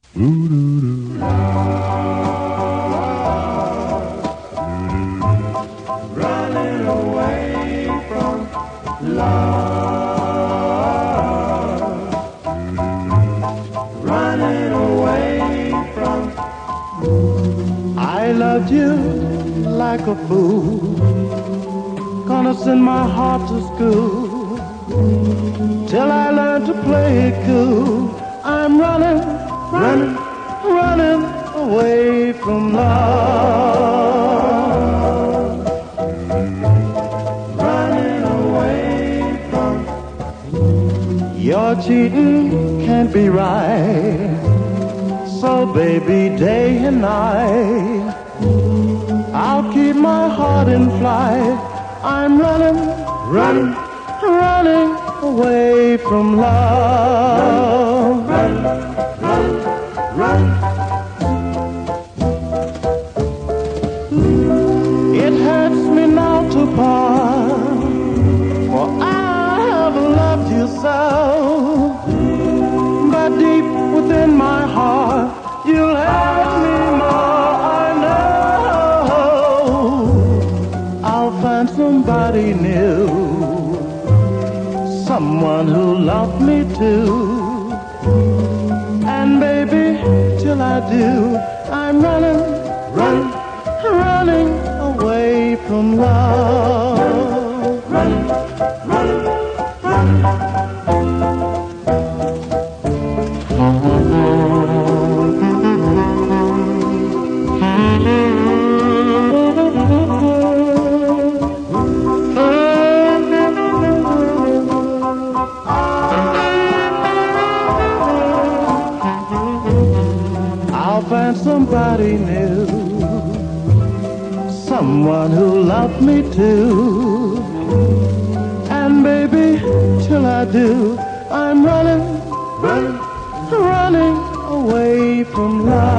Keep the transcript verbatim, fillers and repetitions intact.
Ooh-doo-doo. Running away from love, running away from. I loved you like a fool, gonna send my heart to school till I learned to play it cool. I'm running, running, running away from love, running away from. Your cheating can't be right, so baby, day and night I'll keep my heart in flight. I'm running, running, running away from love. Run, run, run, run. It hurts me now to part, for I have loved you so. But deep within my heart, you'll hurt me more, I know. I'll find somebody new, someone who loved me too. And baby, till I do, I'm running, running, running away from love. Running, running, running. I'll find somebody new, someone who loved me too. And baby, till I do, I'm running, running, running away from love.